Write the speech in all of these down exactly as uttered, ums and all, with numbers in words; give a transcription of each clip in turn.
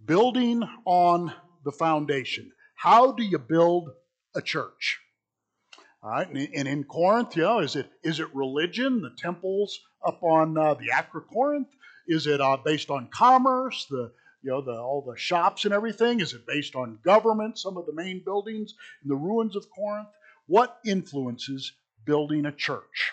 Building on the foundation. How do you build a church? All right, and in Corinth, you know, is it is it religion, the temples up on uh, the Acra Corinth? Is it uh, based on commerce, the you know the all the shops and everything? Is it based on government, some of the main buildings in the ruins of Corinth? What influences building a church?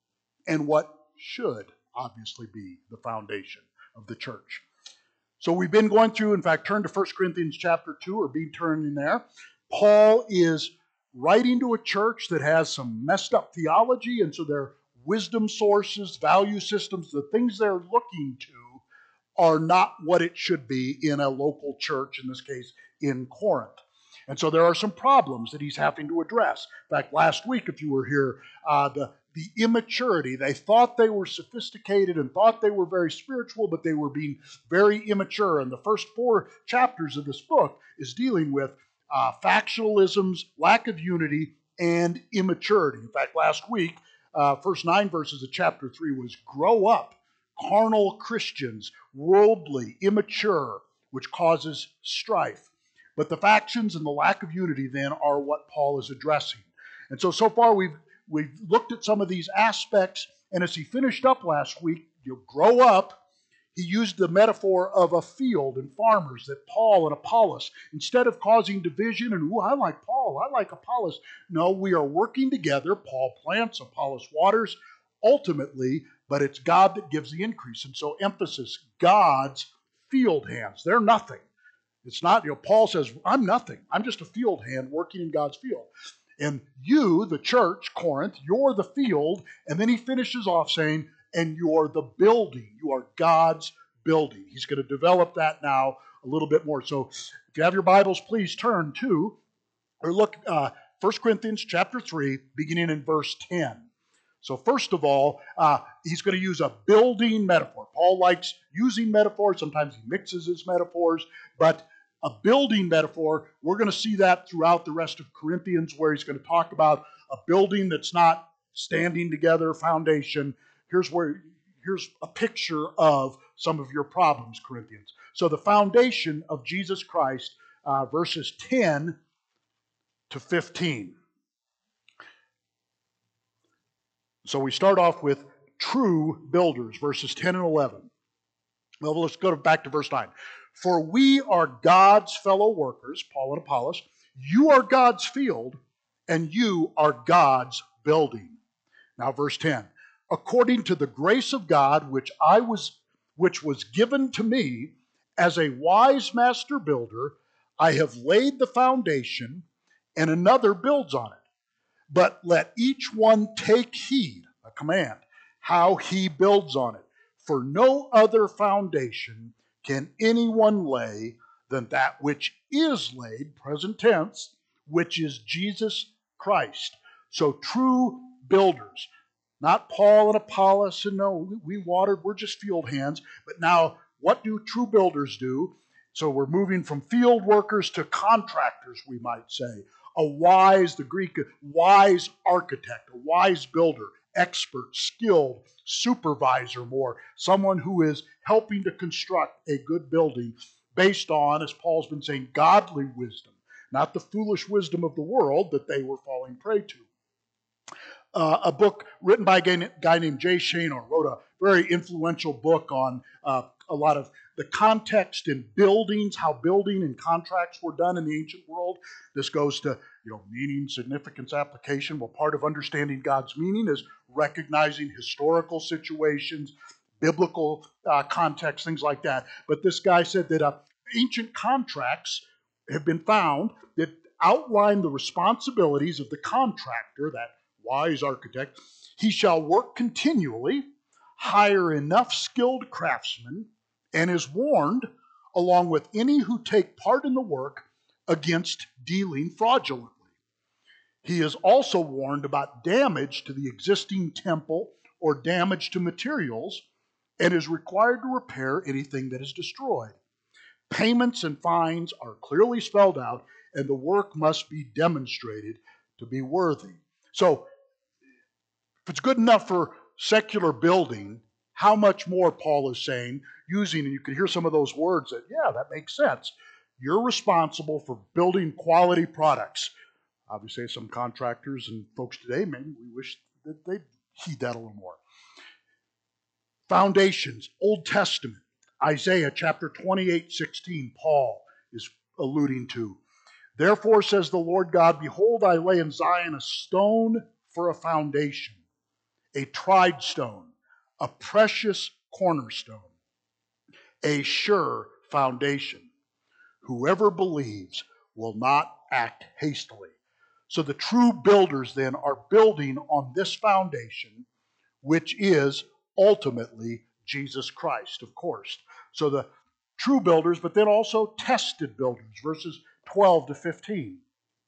And what should obviously be the foundation of the church? So we've been going through, in fact, turn to First Corinthians chapter two, or be turning there. Paul is writing to a church that has some messed up theology, and so their wisdom sources, value systems, the things they're looking to are not what it should be in a local church, in this case, in Corinth. And so there are some problems that he's having to address. In fact, last week, if you were here, uh, the The immaturity. They thought they were sophisticated and thought they were very spiritual, but they were being very immature. And the first four chapters of this book is dealing with uh, factionalisms, lack of unity, and immaturity. In fact, last week, uh, first nine verses of chapter three was grow up, carnal Christians, worldly, immature, which causes strife. But the factions and the lack of unity then are what Paul is addressing. And so, so far we've We've looked at some of these aspects, and as he finished up last week, you grow up, he used the metaphor of a field and farmers, that Paul and Apollos, instead of causing division and, ooh, I like Paul, I like Apollos. No, we are working together. Paul plants, Apollos waters, ultimately, but it's God that gives the increase. And so emphasis, God's field hands. They're nothing. It's not, you know, Paul says, I'm nothing. I'm just a field hand working in God's field. And you, the church, Corinth, you're the field. And then he finishes off saying, and you're the building. You are God's building. He's going to develop that now a little bit more. So if you have your Bibles, please turn to, or look, uh, First Corinthians chapter three, beginning in verse ten. So first of all, uh, he's going to use a building metaphor. Paul likes using metaphors. Sometimes he mixes his metaphors, but a building metaphor, we're going to see that throughout the rest of Corinthians, where he's going to talk about a building that's not standing together, foundation. Here's where here's a picture of some of your problems, Corinthians. So the foundation of Jesus Christ, uh, verses ten to fifteen. So we start off with true builders, verses ten and eleven. Well, let's go back to verse nine. For we are God's fellow workers, Paul and Apollos. You are God's field, and you are God's building. Now, verse ten. According to the grace of God, which I was, which was given to me as a wise master builder, I have laid the foundation, and another builds on it. But let each one take heed, a command, how he builds on it. For no other foundation can anyone lay than that which is laid, present tense, which is Jesus Christ. So true builders, not Paul and Apollos, and no, we watered, we're just field hands. But now, what do true builders do? So we're moving from field workers to contractors, we might say. A wise, the Greek, wise architect, a wise builder, expert, skilled, supervisor more, someone who is helping to construct a good building based on, as Paul's been saying, godly wisdom, not the foolish wisdom of the world that they were falling prey to. Uh, a book written by a guy named Jay Shaynor wrote a very influential book on uh, a lot of the context in buildings, how building and contracts were done in the ancient world. This goes to, you know, meaning, significance, application. Well, part of understanding God's meaning is recognizing historical situations, biblical uh, context, things like that. But this guy said that uh, ancient contracts have been found that outline the responsibilities of the contractor, that wise architect. He shall work continually, hire enough skilled craftsmen, and is warned, along with any who take part in the work, against dealing fraudulently. He is also warned about damage to the existing temple or damage to materials, and is required to repair anything that is destroyed. Payments and fines are clearly spelled out, and the work must be demonstrated to be worthy. So, if it's good enough for secular building, how much more Paul is saying, using, and you can hear some of those words that, yeah, that makes sense. You're responsible for building quality products. Obviously, some contractors and folks today, maybe we wish that they'd heed that a little more. Foundations, Old Testament, Isaiah chapter twenty-eight, sixteen, Paul is alluding to. Therefore, says the Lord God, behold, I lay in Zion a stone for a foundation, a tried stone, a precious cornerstone, a sure foundation. Whoever believes will not act hastily. So the true builders then are building on this foundation, which is ultimately Jesus Christ, of course. So the true builders, but then also tested builders, verses twelve to fifteen.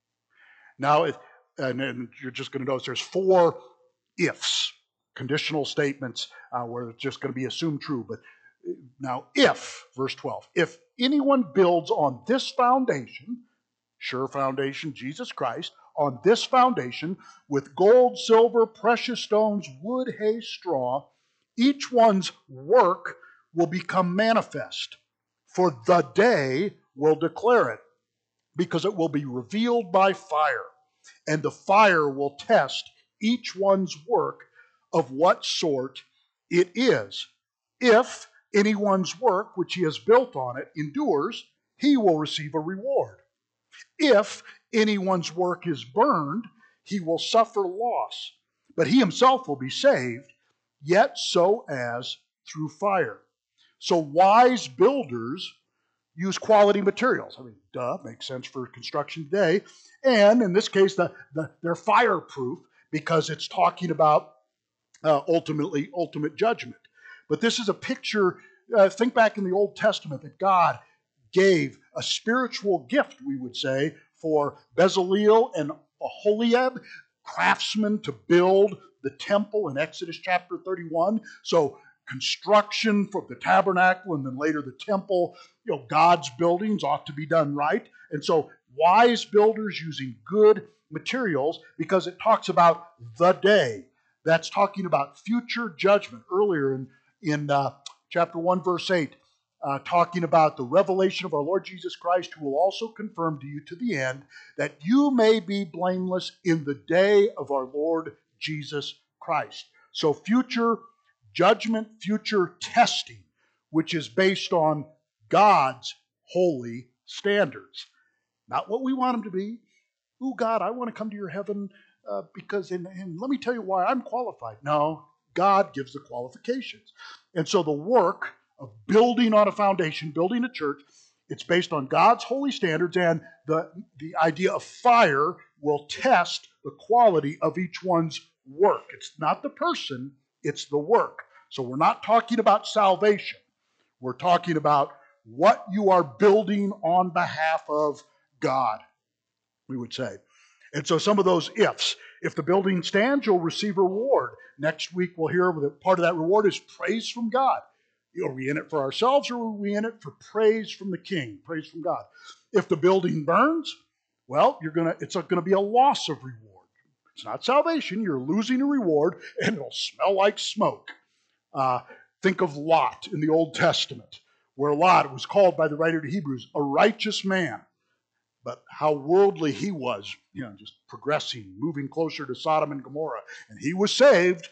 Now, it, and, and you're just going to notice there's four ifs, conditional statements uh, where it's just going to be assumed true. But now, if, verse twelve, if anyone builds on this foundation, sure foundation, Jesus Christ, on this foundation with gold, silver, precious stones, wood, hay, straw, each one's work will become manifest, for the day will declare it, because it will be revealed by fire, and the fire will test each one's work of what sort it is. If anyone's work which he has built on it endures, he will receive a reward. If anyone's work is burned, he will suffer loss, but he himself will be saved, yet so as through fire. So wise builders use quality materials. I mean, duh, makes sense for construction today. And in this case, the, the, they're fireproof because it's talking about uh, ultimately ultimate judgment. But this is a picture, uh, think back in the Old Testament, that God gave a spiritual gift, we would say, for Bezaleel and Aholiab, craftsmen, to build the temple in Exodus chapter thirty-one. So construction for the tabernacle and then later the temple, you know, God's buildings ought to be done right. And so wise builders using good materials, because it talks about the day. That's talking about future judgment. Earlier in, in uh, chapter one, verse eight, uh, talking about the revelation of our Lord Jesus Christ, who will also confirm to you to the end that you may be blameless in the day of our Lord Jesus Christ. So future judgment, future testing, which is based on God's holy standards. Not what we want them to be. Ooh, God, I want to come to your heaven uh, because, and, and let me tell you why I'm qualified. No, God gives the qualifications. And so the work of building on a foundation, building a church, it's based on God's holy standards, and the, the idea of fire will test the quality of each one's work. It's not the person, it's the work. So we're not talking about salvation. We're talking about what you are building on behalf of God, we would say. And so some of those ifs. If the building stands, you'll receive a reward. Next week we'll hear that part of that reward is praise from God. Are we in it for ourselves, or are we in it for praise from the King, praise from God? If the building burns, well, you're gonna it's going to be a loss of reward. It's not salvation. You're losing a reward, and it'll smell like smoke. Uh, think of Lot in the Old Testament, where Lot was called by the writer to Hebrews a righteous man. But how worldly he was, you know, just progressing, moving closer to Sodom and Gomorrah. And he was saved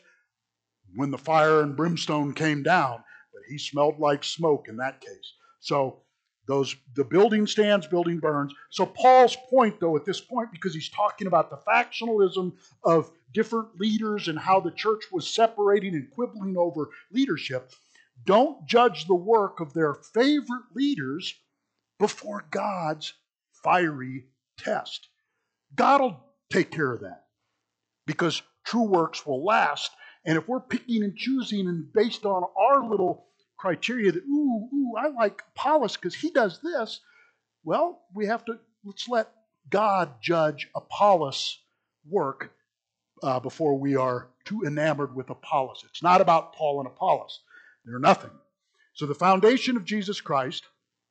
when the fire and brimstone came down, but he smelled like smoke in that case. So those the building stands, building burns. So Paul's point, though, at this point, because he's talking about the factionalism of different leaders and how the church was separating and quibbling over leadership, don't judge the work of their favorite leaders before God's fiery test. God will take care of that, because true works will last. And if we're picking and choosing and based on our little criteria that, ooh, ooh, I like Apollos because he does this, well, we have to, let's let God judge Apollos' work uh, before we are too enamored with Apollos. It's not about Paul and Apollos. They're nothing. So the foundation of Jesus Christ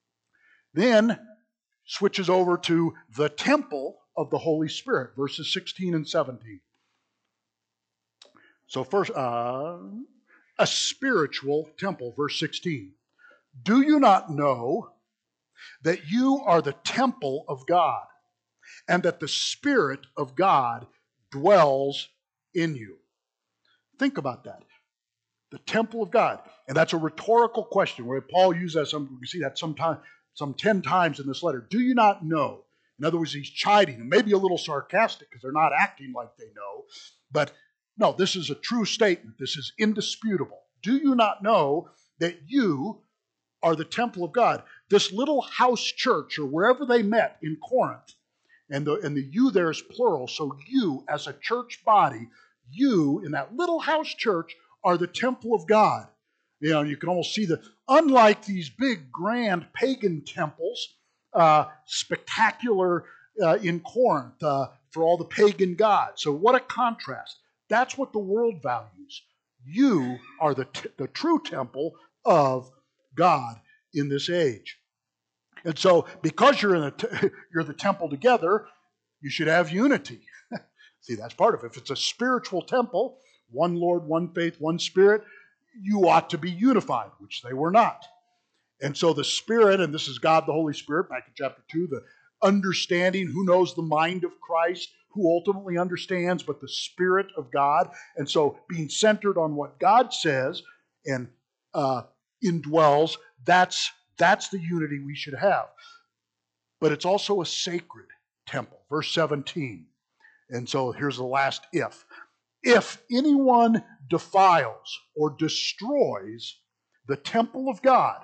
then switches over to the temple of the Holy Spirit, verses sixteen and seventeen. So first, uh, a spiritual temple. Verse sixteen. Do you not know that you are the temple of God, and that the Spirit of God dwells in you? Think about that. The temple of God. And that's a rhetorical question where Paul uses that. Some, we see that sometime, some ten times in this letter. Do you not know? In other words, he's chiding and maybe a little sarcastic because they're not acting like they know. But no, this is a true statement. This is indisputable. Do you not know that you are the temple of God? This little house church, or wherever they met in Corinth, and the, and the you there is plural, so you as a church body, you in that little house church are the temple of God. You know, you can almost see that, unlike these big, grand pagan temples, uh, spectacular uh, in Corinth uh, for all the pagan gods. So what a contrast. That's what the world values. You are the, t- the true temple of God in this age. And so, because you're in a t- you're the temple together, you should have unity. See, that's part of it. If it's a spiritual temple, one Lord, one faith, one Spirit, you ought to be unified, which they were not. And so the Spirit, and this is God the Holy Spirit, back in chapter two, the understanding, who knows the mind of Christ, who ultimately understands, but the Spirit of God. And so being centered on what God says and uh, indwells, that's, that's the unity we should have. But it's also a sacred temple. Verse seventeen. And so here's the last if. If anyone defiles or destroys the temple of God,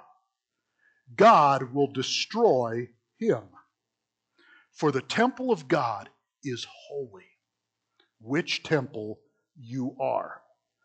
God will destroy him. For the temple of God is holy, which temple you are.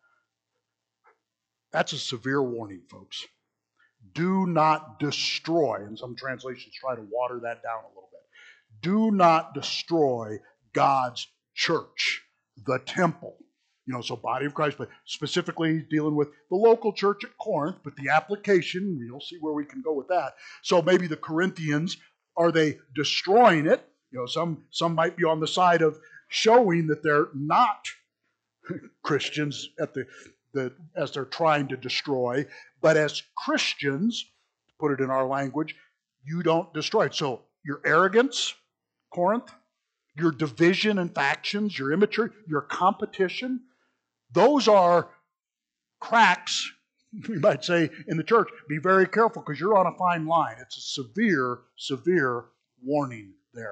That's a severe warning, folks. Do not destroy, and some translations try to water that down a little bit. Do not destroy God's church, the temple. You know, so body of Christ, but specifically dealing with the local church at Corinth, but the application, you'll see where we can go with that. So maybe the Corinthians, are they destroying it? You know, some, some might be on the side of showing that they're not Christians at the, the as they're trying to destroy, but as Christians, to put it in our language, you don't destroy it. So your arrogance, Corinth, your division and factions, your immaturity, your competition, those are cracks, we might say, in the church. Be very careful because you're on a fine line. It's a severe, severe warning there.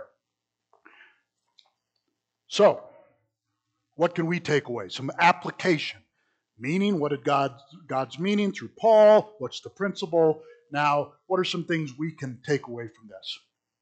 So, what can we take away? Some application. Meaning, what did God, God's meaning through Paul? What's the principle? Now, what are some things we can take away from this?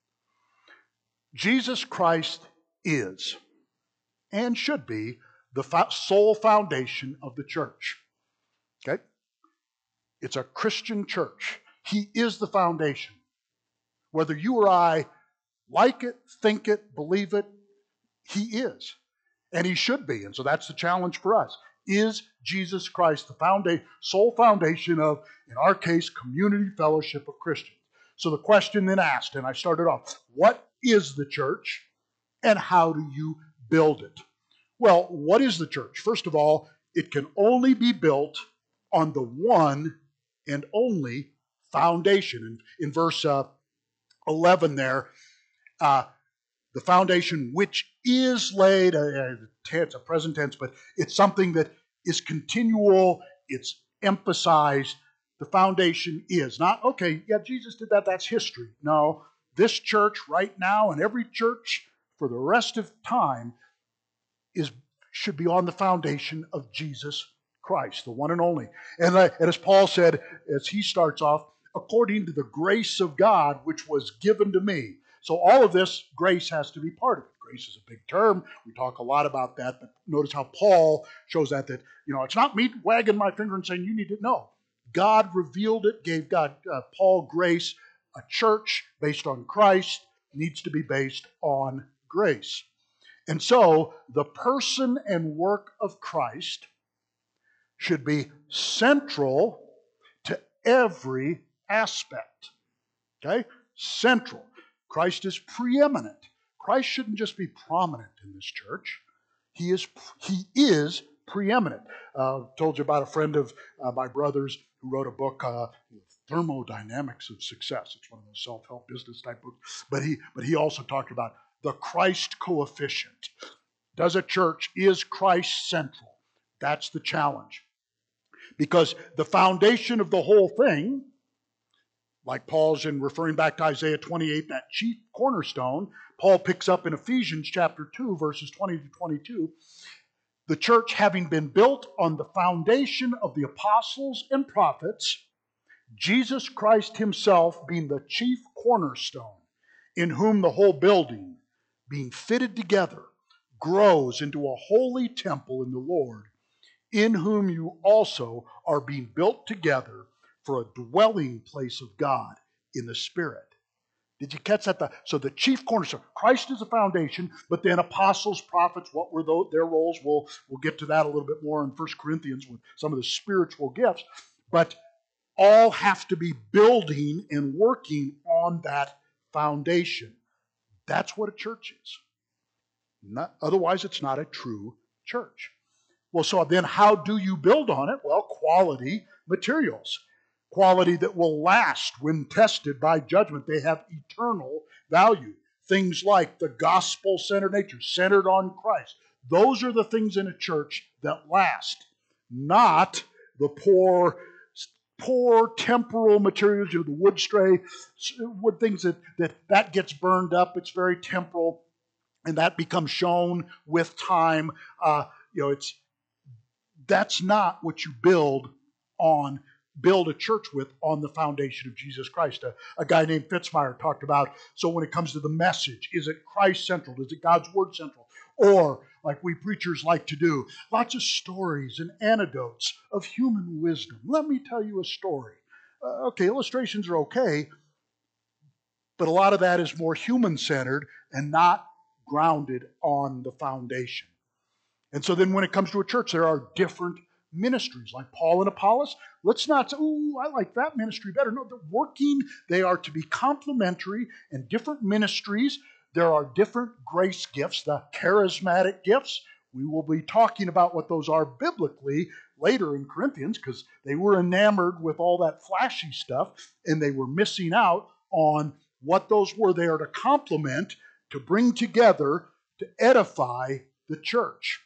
Jesus Christ is and should be the sole foundation of the church. Okay? It's a Christian church. He is the foundation. Whether you or I like it, think it, believe it, he is. And he should be. And so that's the challenge for us. Is Jesus Christ the foundation, sole foundation of, in our case, community fellowship of Christians? So the question then asked, and I started off, what is the church and how do you build it? Well, what is the church? First of all, it can only be built on the one and only foundation. In, in verse uh, eleven there, uh, the foundation which is laid, uh, it's a present tense, but it's something that is continual, it's emphasized. The foundation is not, okay, yeah, Jesus did that, that's history. No, this church right now and every church for the rest of time is should be on the foundation of Jesus Christ, the one and only. And, uh, and as Paul said, as he starts off, according to the grace of God which was given to me. So all of this, grace has to be part of it. Grace is a big term. We talk a lot about that, but notice how Paul shows that, that, you know, it's not me wagging my finger and saying you need it. No. God revealed it, gave God, uh, Paul grace. A church based on Christ needs to be based on grace. And so the person and work of Christ should be central to every aspect. Okay? Central. Christ is preeminent. Christ shouldn't just be prominent in this church. He is, he is preeminent. Uh, told you about a friend of uh, my brother's who wrote a book, uh, Thermodynamics of Success. It's one of those self-help business type books. But he, but he also talked about the Christ coefficient. Does a church, is Christ central? That's the challenge. Because the foundation of the whole thing, like Paul's in referring back to Isaiah twenty-eight, that chief cornerstone, Paul picks up in Ephesians chapter two, verses twenty to twenty-two, the church having been built on the foundation of the apostles and prophets, Jesus Christ himself being the chief cornerstone, in whom the whole building, being fitted together, grows into a holy temple in the Lord, in whom you also are being built together for a dwelling place of God in the Spirit. Did you catch that? So the chief cornerstone, Christ is the foundation, but then apostles, prophets, what were their roles? We'll, we'll get to that a little bit more in First Corinthians with some of the spiritual gifts. But all have to be building and working on that foundation. That's what a church is. Not, otherwise, it's not a true church. Well, so then how do you build on it? Well, quality materials. Quality that will last when tested by judgment. They have eternal value. Things like the gospel-centered nature, centered on Christ. Those are the things in a church that last, not the poor, poor temporal materials, you know, the wood stray, wood things that, that that gets burned up. It's very temporal, and that becomes shown with time. Uh, you know, it's that's not what you build on. Build a church with on the foundation of Jesus Christ. A, a guy named Fitzmyer talked about, so when it comes to the message, is it Christ central? Is it God's Word central? Or, like we preachers like to do, lots of stories and anecdotes of human wisdom. Let me tell you a story. Uh, okay, illustrations are okay, but a lot of that is more human-centered and not grounded on the foundation. And so then when it comes to a church, there are different ministries, like Paul and Apollos. Let's not say, oh, I like that ministry better. No, they're working. They are to be complementary and different ministries. There are different grace gifts, the charismatic gifts. We will be talking about what those are biblically later in Corinthians, because they were enamored with all that flashy stuff, and they were missing out on what those were. They are to complement, to bring together, to edify the church.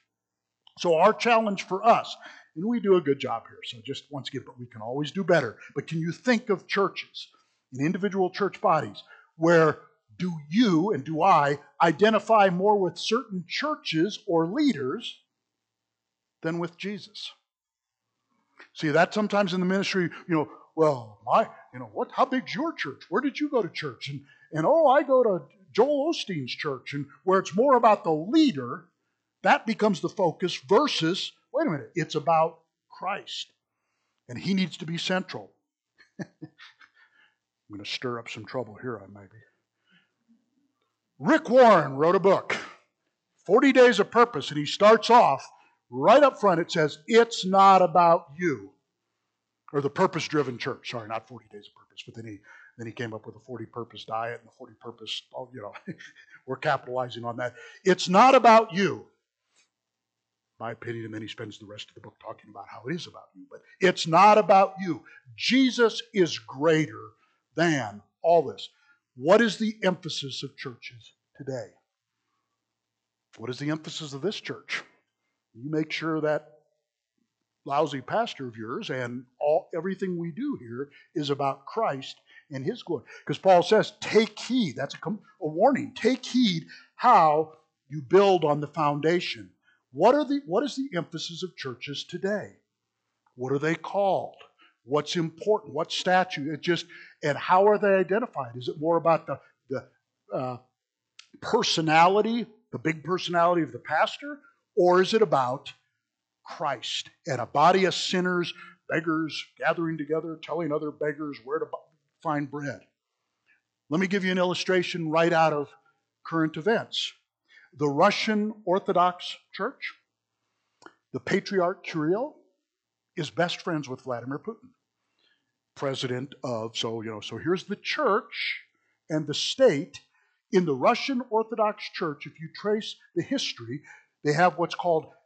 So our challenge for us, and we do a good job here, so just once again, but we can always do better. But can you think of churches and individual church bodies where do you and do I identify more with certain churches or leaders than with Jesus? See, that sometimes in the ministry, you know, well, my, you know, what? How big's your church? Where did you go to church? And and oh, I go to Joel Osteen's church, and where it's more about the leader, that becomes the focus versus, wait a minute, it's about Christ. And he needs to be central. I'm going to stir up some trouble here, I maybe. Rick Warren wrote a book, forty Days of Purpose, and he starts off right up front. It says, it's not about you. Or the purpose-driven church. Sorry, not forty Days of Purpose, but then he then he came up with a forty purpose diet and the forty purpose, oh, you know, we're capitalizing on that. It's not about you. My opinion, and then he spends the rest of the book talking about how it is about you. But it's not about you. Jesus is greater than all this. What is the emphasis of churches today? What is the emphasis of this church? You make sure that lousy pastor of yours and all everything we do here is about Christ and his glory. Because Paul says, take heed. That's a, a warning. Take heed how you build on the foundation. What are the what is the emphasis of churches today? What are they called? What's important? What statute? It just and how are they identified? Is it more about the the uh, personality, the big personality of the pastor, or is it about Christ and a body of sinners, beggars gathering together, telling other beggars where to find bread? Let me give you an illustration right out of current events. The Russian Orthodox Church, the Patriarch Kirill, is best friends with Vladimir Putin, president of, so, you know, so here's the church and the state. In the Russian Orthodox Church, if you trace the history, they have what's called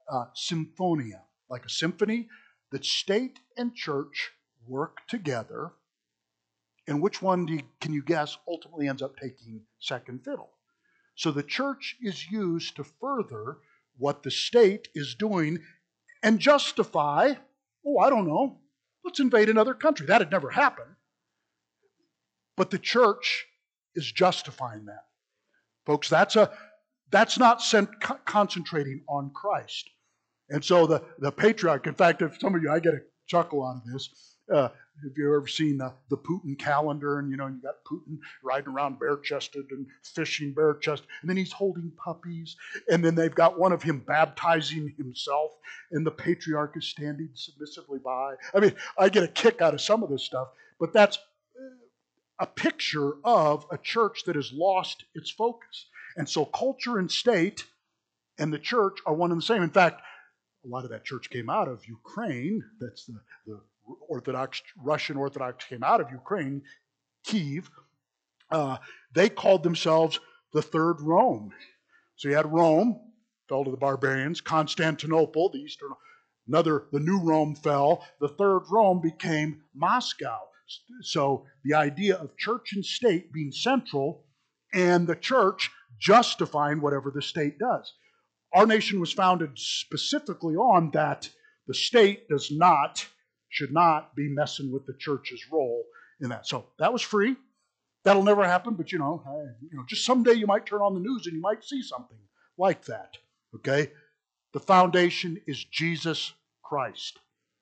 uh, symphonia, like a symphony, that state and church work together. And which one do you, can you guess ultimately ends up taking second fiddle? So the church is used to further what the state is doing and justify, oh, I don't know, let's invade another country. That had never happened. But the church is justifying that. Folks, that's a that's not cent- concentrating on Christ. And so the, the patriarch, in fact, if some of you, I get a chuckle out of this. Uh, have you ever seen the, the Putin calendar? And, you know, you got Putin riding around bare-chested and fishing bare-chested. And then he's holding puppies. And then they've got one of him baptizing himself. And the patriarch is standing submissively by. I mean, I get a kick out of some of this stuff. But that's a picture of a church that has lost its focus. And so culture and state and the church are one and the same. In fact, a lot of that church came out of Ukraine. That's the, the Orthodox, Russian Orthodox came out of Ukraine, Kiev. Uh, they called themselves the Third Rome. So you had Rome, fell to the barbarians. Constantinople, the Eastern, another, the new Rome fell. The Third Rome became Moscow. So the idea of church and state being central and the church justifying whatever the state does. Our nation was founded specifically on that the state does not, should not be messing with the church's role in that. So that was free. That'll never happen, but you know, you know, just someday you might turn on the news and you might see something like that. Okay? The foundation is Jesus Christ.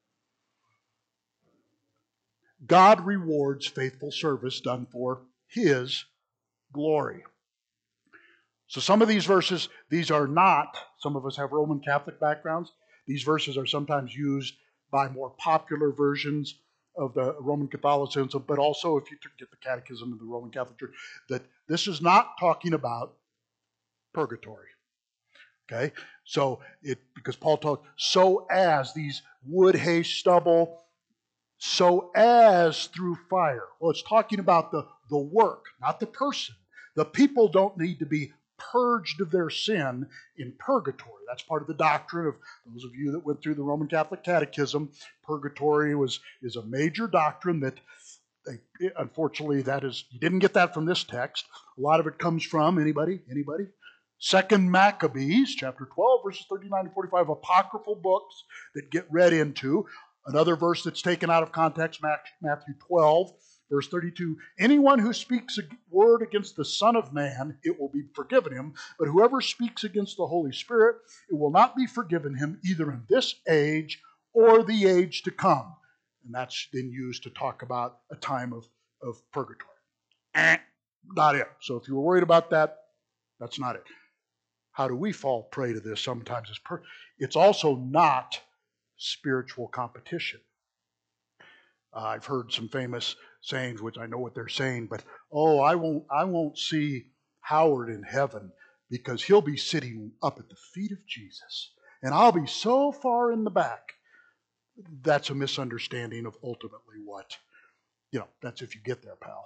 God rewards faithful service done for His glory. So some of these verses, these are not, some of us have Roman Catholic backgrounds. These verses are sometimes used by more popular versions of the Roman Catholicism, but also if you get the Catechism of the Roman Catholic Church, that this is not talking about purgatory. Okay? So it, because Paul talked, so as these wood, hay, stubble, so as through fire. Well, it's talking about the, the work, not the person. The people don't need to be purged of their sin in purgatory. That's part of the doctrine of those of you that went through the Roman Catholic Catechism. Purgatory was is a major doctrine that, they, unfortunately, that is you didn't get that from this text. A lot of it comes from anybody, anybody. Second Maccabees, chapter twelve, verses thirty-nine to forty-five, apocryphal books that get read into. Another verse that's taken out of context, Matthew twelve, verse thirty-two, anyone who speaks a word against the Son of Man, it will be forgiven him. But whoever speaks against the Holy Spirit, it will not be forgiven him either in this age or the age to come. And that's then used to talk about a time of, of purgatory. Eh, not it. So if you were worried about that, that's not it. How do we fall prey to this sometimes? It's, per- it's also not spiritual competition. Uh, I've heard some famous sayings, which I know what they're saying, but oh, I won't, I won't see Howard in heaven because he'll be sitting up at the feet of Jesus, and I'll be so far in the back. That's a misunderstanding of ultimately what, you know, that's if you get there, pal.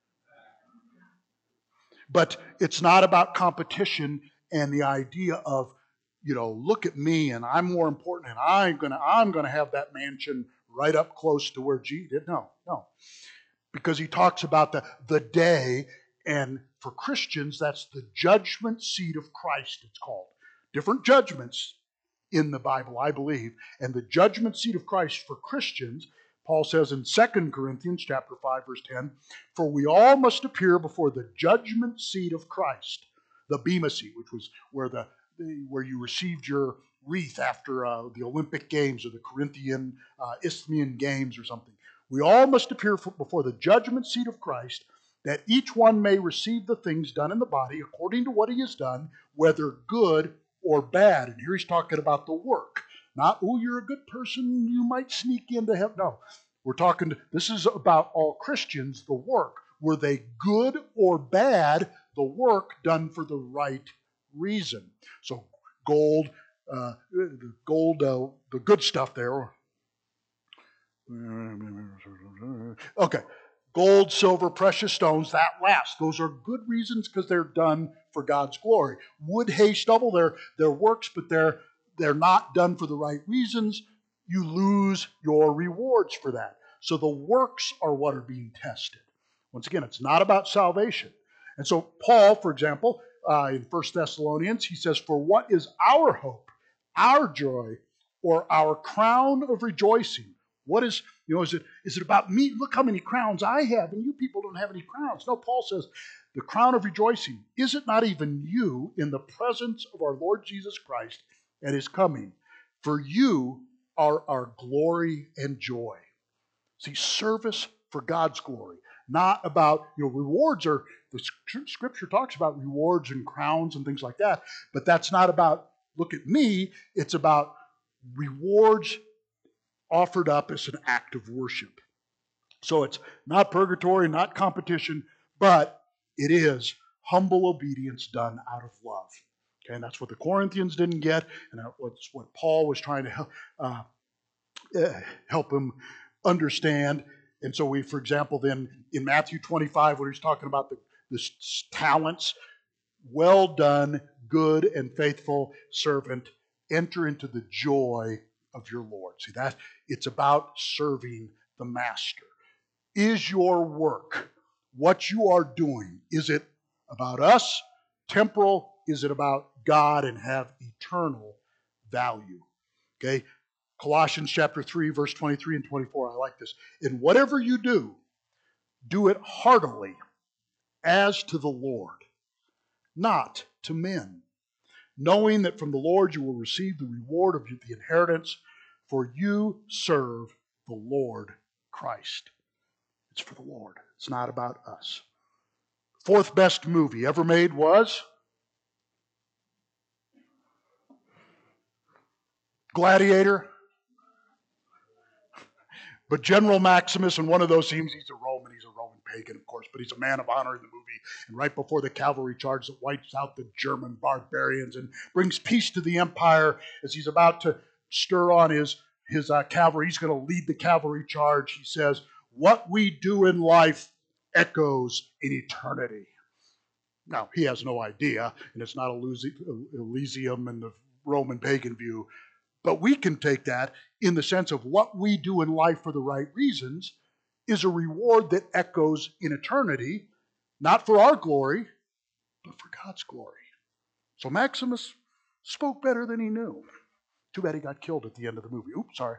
But it's not about competition and the idea of, you know, look at me and I'm more important and I'm gonna I'm gonna have that mansion right up close to where Jesus did. No, no. Because he talks about the, the day, and for Christians, that's the judgment seat of Christ, it's called. Different judgments in the Bible, I believe. And the judgment seat of Christ for Christians, Paul says in Second Corinthians chapter five, verse ten, for we all must appear before the judgment seat of Christ, the Bema seat, which was where the where you received your wreath after uh, the Olympic Games or the Corinthian uh, Isthmian Games or something. We all must appear before the judgment seat of Christ, that each one may receive the things done in the body according to what he has done, whether good or bad. And here he's talking about the work. Not, oh, you're a good person, you might sneak into heaven. No, we're talking, this is about all Christians, the work. Were they good or bad, the work done for the right reason. So gold, uh, the gold, uh, the good stuff there. Okay, gold, silver, precious stones, that lasts. Those are good reasons because they're done for God's glory. Wood, hay, stubble, they're, they're works, but they're they're not done for the right reasons, you lose your rewards for that. So the works are what are being tested. Once again, it's not about salvation. And so Paul, for example, uh, in First Thessalonians, he says, "For what is our hope, our joy, or our crown of rejoicing?" What is, you know, is it, is it about me? Look how many crowns I have, and you people don't have any crowns. No, Paul says, the crown of rejoicing, is it not even you in the presence of our Lord Jesus Christ at his coming? For you are our glory and joy. See, service for God's glory, not about, you know, rewards are, the scripture talks about rewards and crowns and things like that, but that's not about, look at me, it's about rewards offered up as an act of worship. So it's not purgatory, not competition, but it is humble obedience done out of love. Okay, and that's what the Corinthians didn't get, and that's what Paul was trying to help, uh, help them understand. And so we, for example, then in Matthew twenty-five, when he's talking about the, the talents, well done, good and faithful servant, enter into the joy of your Lord. See, that it's about serving the master. Is your work, what you are doing, is it about us, temporal? Is it about God and have eternal value? Okay, Colossians chapter three, verse twenty-three and twenty-four. I like this. "In whatever you do, do it heartily as to the Lord, not to men, knowing that from the Lord you will receive the reward of the inheritance, for you serve the Lord Christ." It's for the Lord. It's not about us. Fourth best movie ever made was Gladiator. But General Maximus, in one of those scenes, he's a Roman. He's a Roman pagan, of course, but he's a man of honor in the movie. And right before the cavalry charge that wipes out the German barbarians and brings peace to the empire, as he's about to stir on his, his uh, cavalry, he's going to lead the cavalry charge. He says, "What we do in life echoes in eternity." Now, he has no idea, and it's not Elysium and the Roman pagan view, but we can take that in the sense of what we do in life for the right reasons is a reward that echoes in eternity, not for our glory, but for God's glory. So Maximus spoke better than he knew. Too bad he got killed at the end of the movie. Oops, sorry.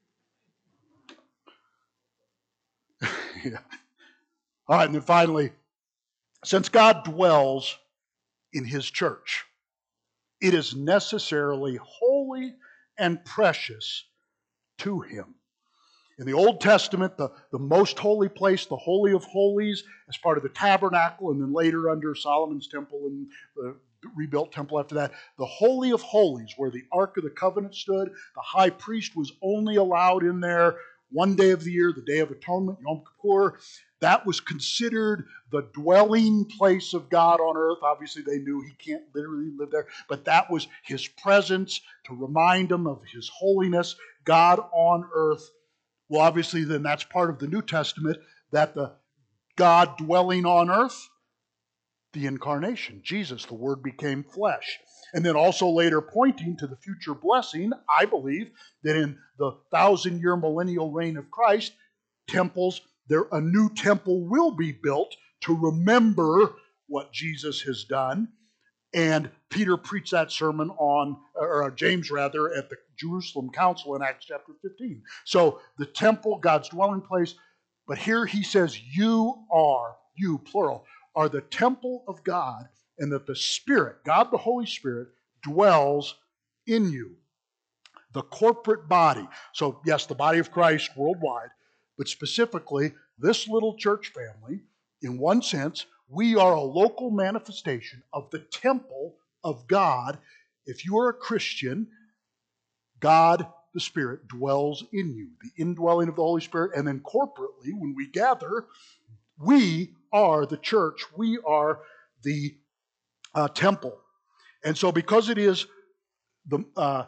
Yeah. All right, and then finally, since God dwells in his church, it is necessarily holy and precious to him. In the Old Testament, the, the most holy place, the Holy of Holies, as part of the tabernacle, and then later under Solomon's temple and the rebuilt temple after that, the Holy of Holies, where the Ark of the Covenant stood, the high priest was only allowed in there one day of the year, the Day of Atonement, Yom Kippur. That was considered the dwelling place of God on earth. Obviously, they knew he can't literally live there, but that was his presence to remind them of his holiness, God on earth. Well, obviously, then that's part of the New Testament, that the God dwelling on earth, the incarnation, Jesus, the Word became flesh. And then also later pointing to the future blessing, I believe, that in the thousand-year millennial reign of Christ, temples, there a new temple will be built to remember what Jesus has done. And Peter preached that sermon on, or James rather, at the Jerusalem Council in Acts chapter fifteen. So the temple, God's dwelling place, but here he says, you are, you, plural, are the temple of God, and that the Spirit, God the Holy Spirit, dwells in you. The corporate body. So yes, the body of Christ worldwide, but specifically this little church family, in one sense, we are a local manifestation of the temple of God. If you are a Christian, God, the Spirit, dwells in you, the indwelling of the Holy Spirit. And then corporately, when we gather, we are the church. We are the uh, temple. And so because it is the uh,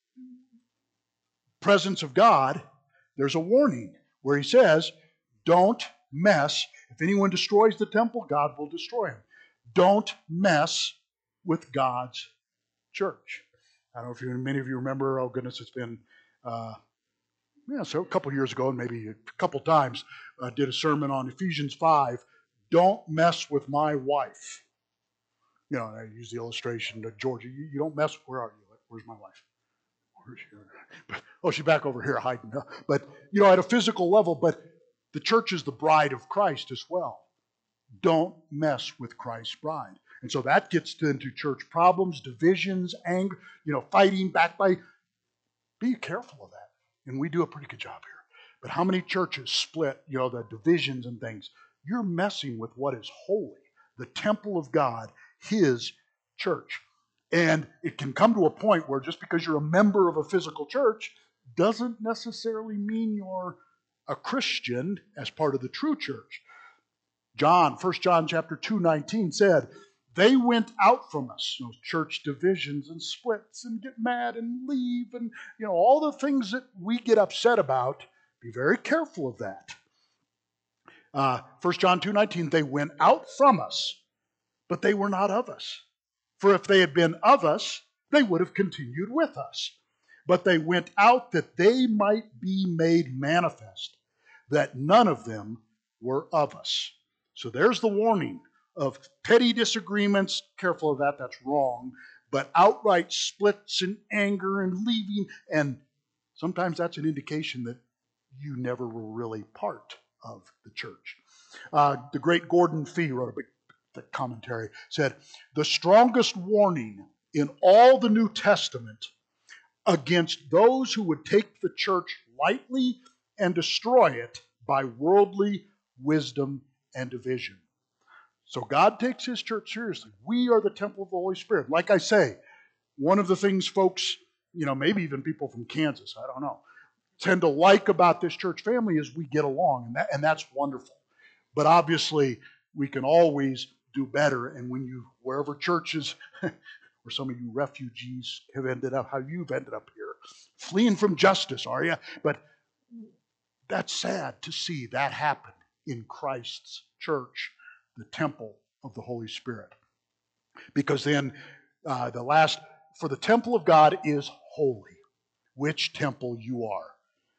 presence of God, there's a warning where he says, don't mess. If anyone destroys the temple, God will destroy him. Don't mess with God's church. I don't know if you, many of you remember, oh goodness, it's been, uh, yeah, so a couple years ago, and maybe a couple times, uh, did a sermon on Ephesians five, don't mess with my wife. You know, I use the illustration to Georgia, you, you don't mess, where are you? Where's my wife? Where's she? But, oh, she's back over here hiding. But, you know, at a physical level, but the church is the bride of Christ as well. Don't mess with Christ's bride. And so that gets into church problems, divisions, anger, you know, fighting, backbite. Be careful of that. And we do a pretty good job here. But how many churches split, you know, the divisions and things? You're messing with what is holy, the temple of God, His church. And it can come to a point where just because you're a member of a physical church doesn't necessarily mean you're a Christian as part of the true church. John, First John chapter two, nineteen said, they went out from us, you know, church divisions and splits and get mad and leave and, you know, all the things that we get upset about. Be very careful of that. Uh, First John two, nineteen, they went out from us, but they were not of us. For if they had been of us, they would have continued with us. But they went out that they might be made manifest, that none of them were of us. So there's the warning of petty disagreements. Careful of that, that's wrong. But outright splits and anger and leaving, and sometimes that's an indication that you never were really part of the church. Uh, the great Gordon Fee wrote a big the commentary, said, the strongest warning in all the New Testament against those who would take the church lightly and destroy it by worldly wisdom and division. So God takes His church seriously. We are the temple of the Holy Spirit. Like I say, one of the things folks, you know, maybe even people from Kansas, I don't know, tend to like about this church family is we get along, and that, and that's wonderful. But obviously, we can always do better. And when you, wherever churches, or some of you refugees have ended up, how you've ended up here, fleeing from justice, are you? But that's sad to see that happen in Christ's church, the temple of the Holy Spirit. Because then uh, the last, for the temple of God is holy, which temple you are.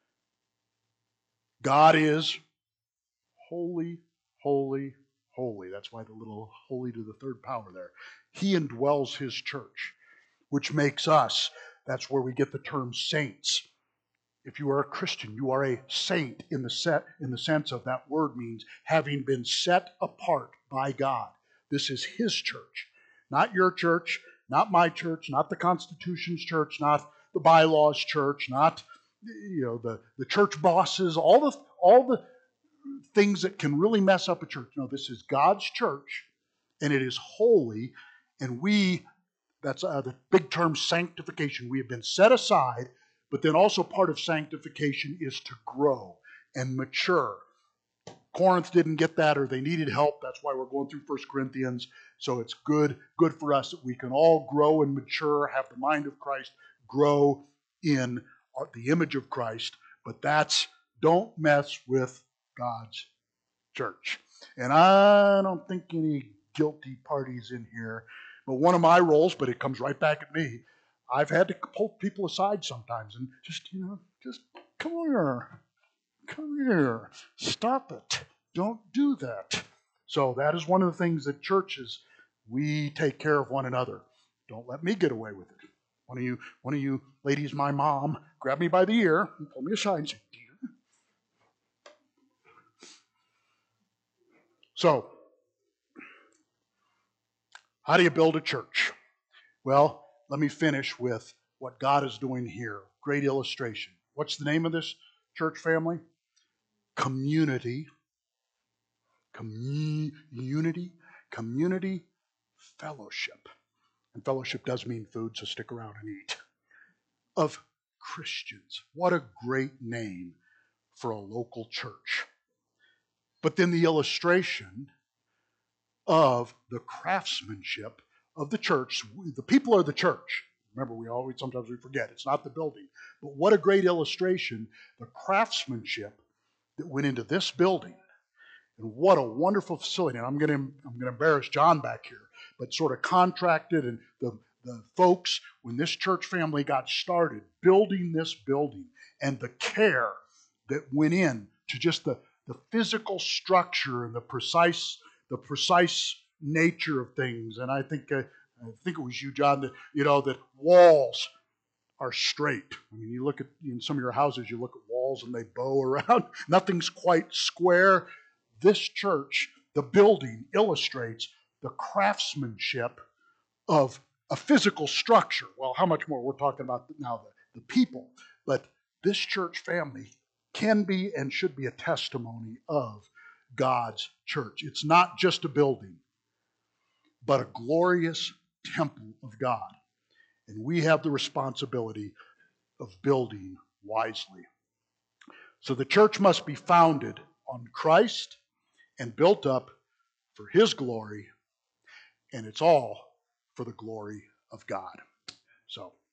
God is holy, holy, holy. That's why the little holy to the third power there. He indwells His church, which makes us, that's where we get the term saints. If you are a Christian, you are a saint in the set in the sense of that word means having been set apart by God. This is His church, not your church, not my church, not the Constitution's church, not the bylaws church, not you know the, the church bosses, all the all the things that can really mess up a church. No, this is God's church, and it is holy, and we, that's uh, the big term sanctification. We have been set aside, but then also part of sanctification is to grow and mature. Corinth didn't get that, or they needed help. That's why we're going through First Corinthians. So it's good, good for us that we can all grow and mature, have the mind of Christ, grow in the image of Christ. But that's, don't mess with God's church. And I don't think any guilty parties in here, but one of my roles, but it comes right back at me, I've had to pull people aside sometimes and just, you know, just come here, come here, stop it, don't do that. So that is one of the things that churches, we take care of one another. Don't let me get away with it. One of you, one of you ladies, my mom, grabbed me by the ear and pulled me aside and said, dear. So, how do you build a church? Well, let me finish with what God is doing here. Great illustration. What's the name of this church family? Community. Community. Community fellowship. And fellowship does mean food, so stick around and eat. Of Christians. What a great name for a local church. But then the illustration of the craftsmanship of the church. The people are the church. Remember, we always, sometimes we forget, it's not the building. But what a great illustration, the craftsmanship that went into this building. And what a wonderful facility. And I'm going to I'm going to embarrass John back here, but sort of contracted and the, the folks, when this church family got started, building this building, and the care that went in to just the, the physical structure and the precise the precise nature of things. And I think uh, I think it was you, John, that you know that walls are straight. I mean, you look at in some of your houses, you look at walls and they bow around. Nothing's quite square. This church, the building, illustrates the craftsmanship of a physical structure. Well, how much more? We're talking about now the, the people. But this church family can be and should be a testimony of God's church. It's not just a building, but a glorious temple of God. And we have the responsibility of building wisely. So the church must be founded on Christ and built up for His glory, and it's all for the glory of God. So